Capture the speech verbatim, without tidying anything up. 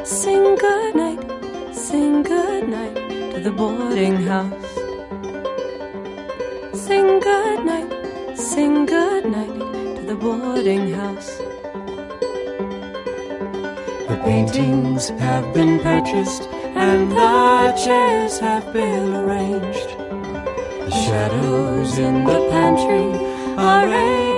Sing good night, sing good night to the boarding house. Sing good night, sing good night to the boarding house. The paintings have been purchased and the chairs have been arranged. The shadows in the pantry are arranged.